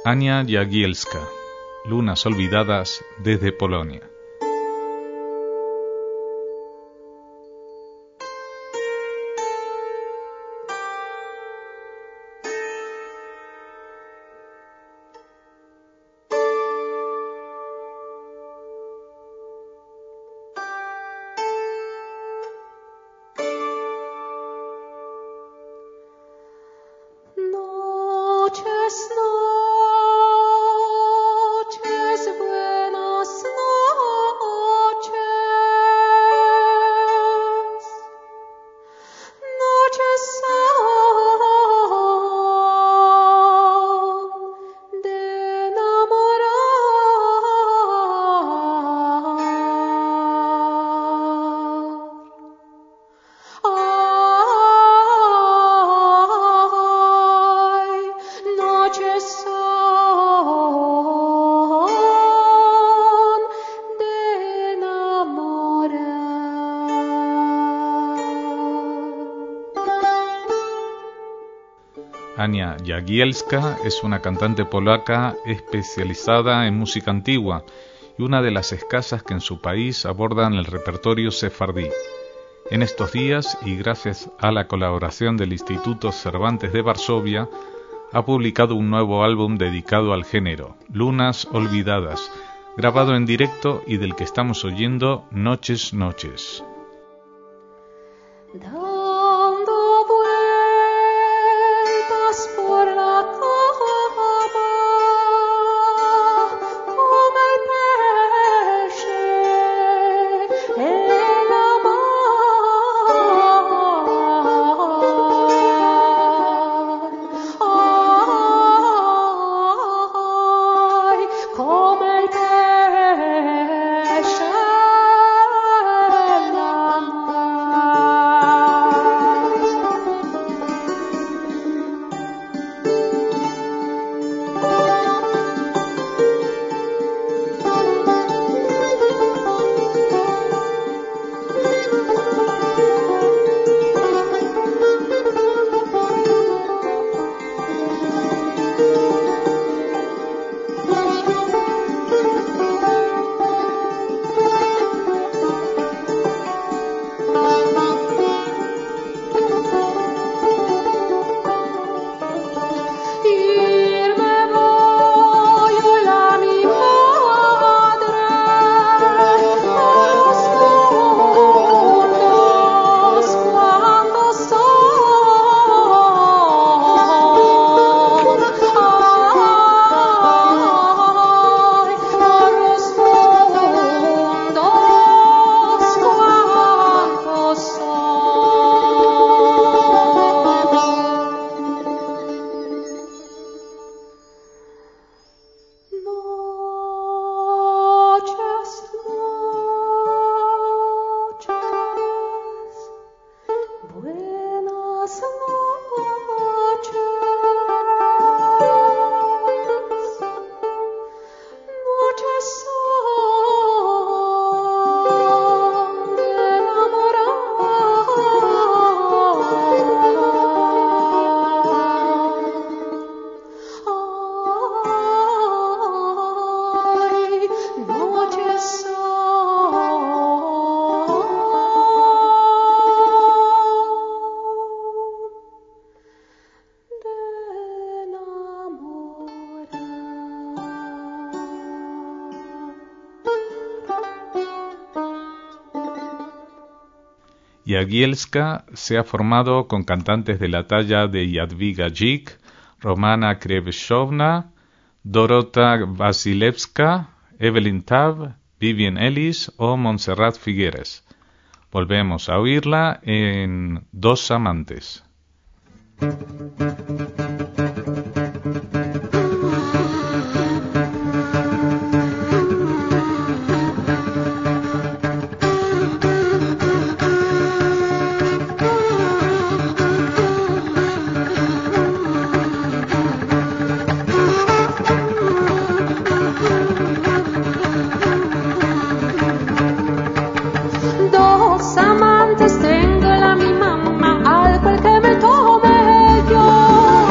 Ania Jagielska, Lunas olvidadas desde Polonia. Ania Jagielska es una cantante polaca especializada en música antigua y una de las escasas que en su país abordan el repertorio sefardí. En estos días, y gracias a la colaboración del Instituto Cervantes de Varsovia, ha publicado un nuevo álbum dedicado al género, Lunas olvidadas, grabado en directo y del que estamos oyendo Noches, Noches. Jagielska se ha formado con cantantes de la talla de Jadwiga Dzik, Romana Krevchovna, Dorota Wasilewska, Evelyn Tabb, Vivian Ellis o Montserrat Figueres. Volvemos a oírla en Dos amantes. Dos amantes tengo la mi mamá, al cual que me tome yo.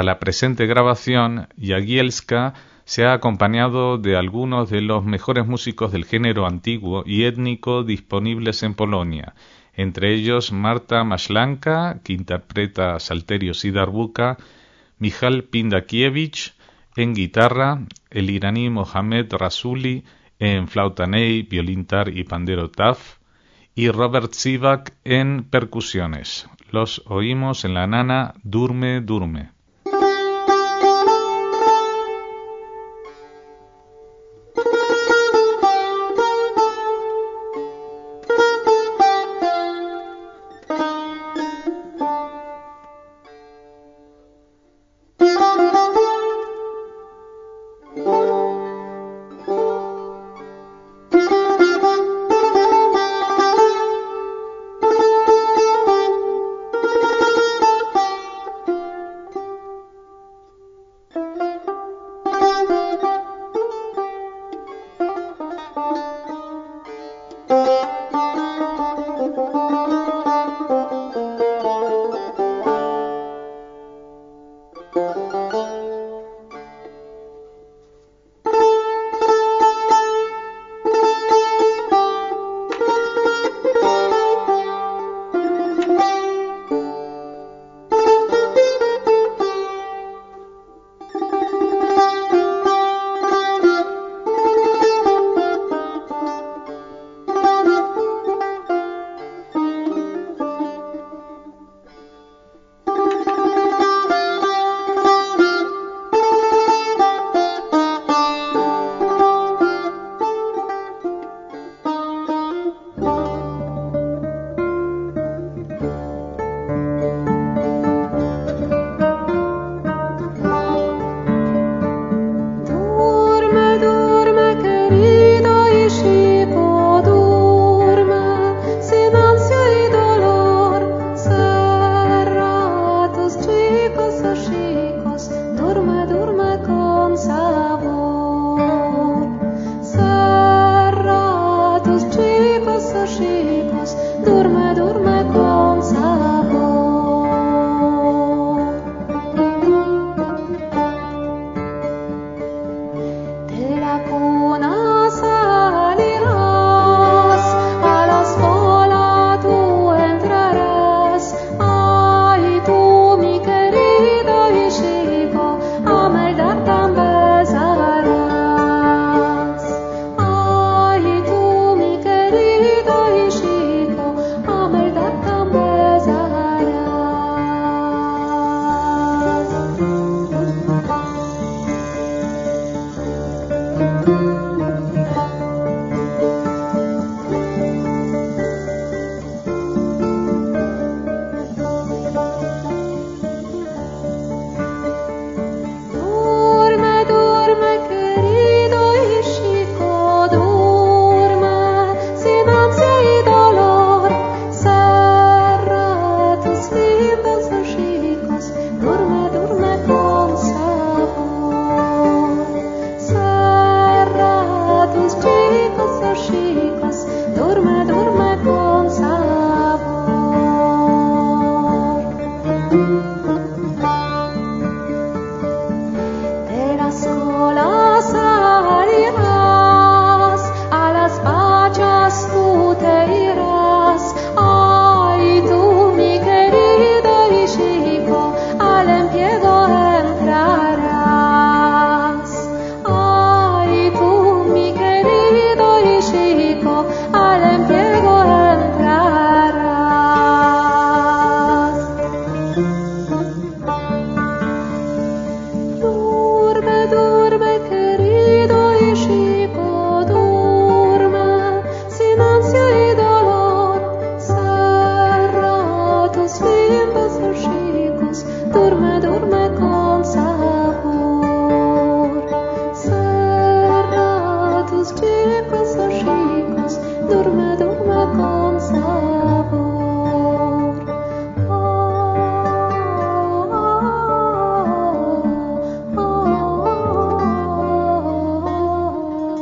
la presente grabación, Jagielska se ha acompañado de algunos de los mejores músicos del género antiguo y étnico disponibles en Polonia, entre ellos Marta Maślanka, que interpreta Salterios y Darbuka, Michal Pindakiewicz en guitarra, el iraní Mohamed Rasuli en flauta ney, violín tar y pandero taf, y Robert Sivak en percusiones. Los oímos en la nana Durme Durme.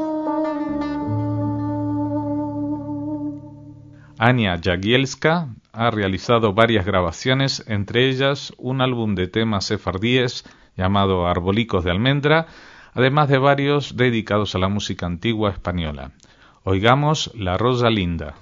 Ania Jagielska ha realizado varias grabaciones, entre ellas un álbum de temas sefardíes llamado Arbolicos de Almendra, además de varios dedicados a la música antigua española. Oigamos La Rosa Linda.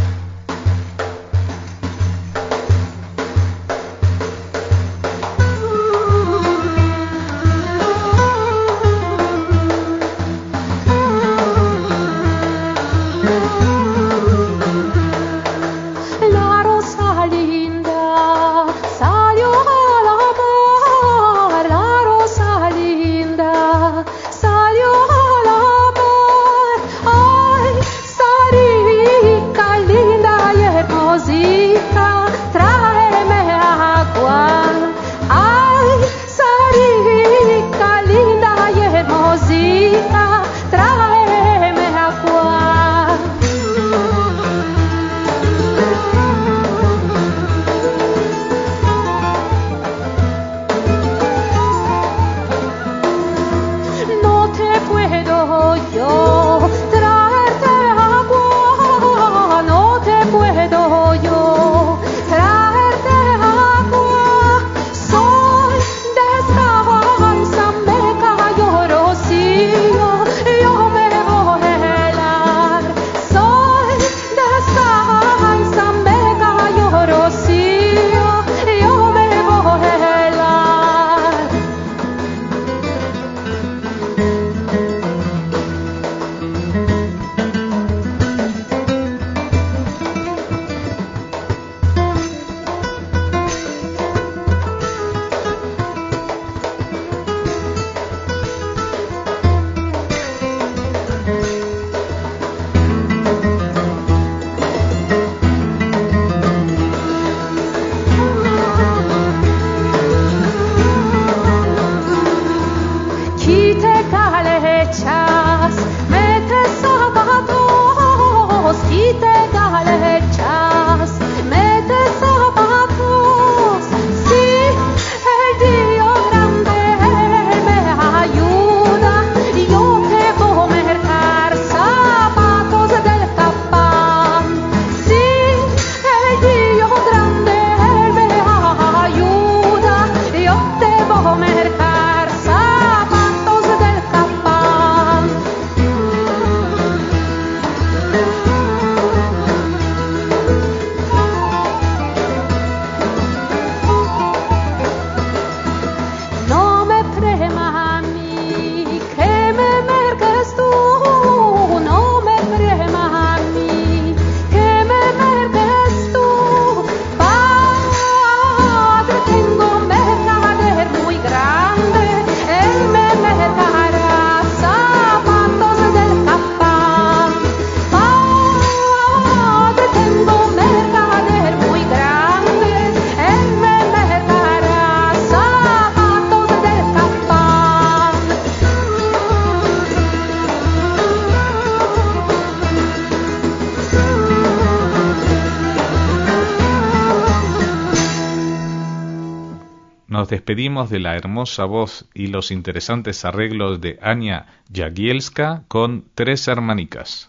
Nos despedimos de la hermosa voz y los interesantes arreglos de Ania Jagielska con Tres Hermanicas.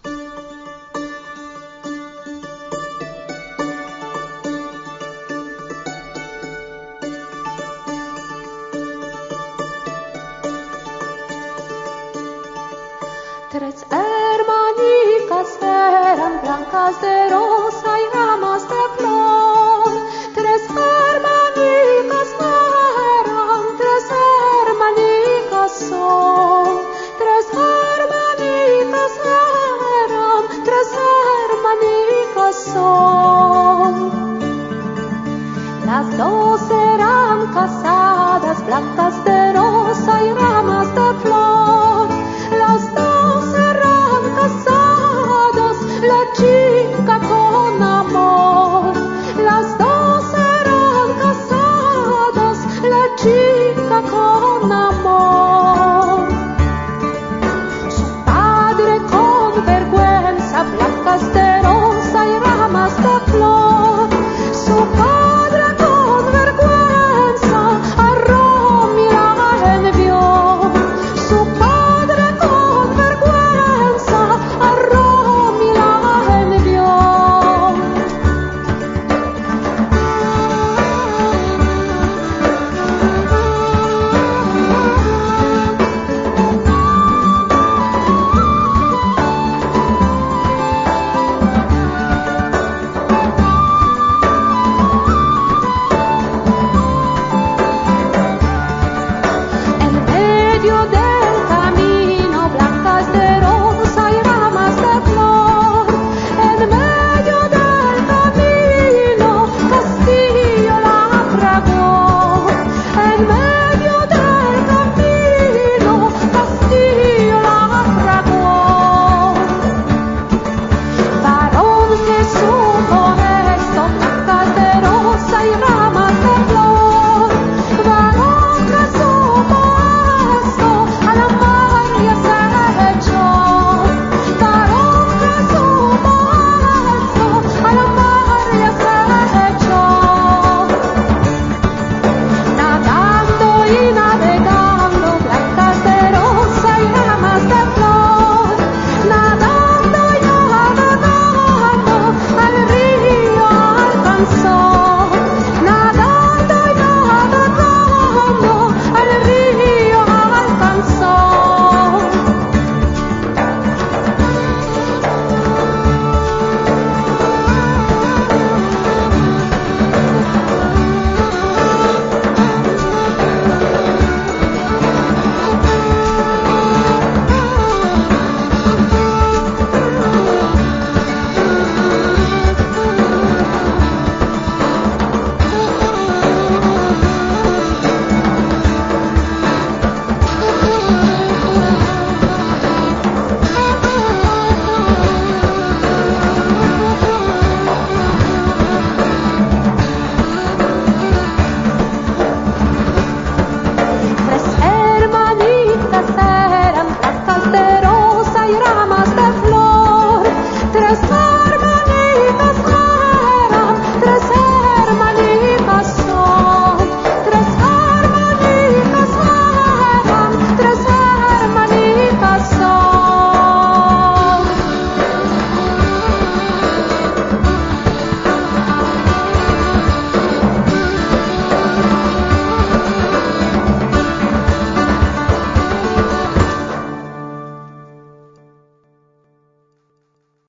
Tres hermanicas eran blancas de rosa y ramas de flor. Tres hermanicas eran, tres hermanicas son. Tres hermanicas eran, tres hermanicas son. Las dos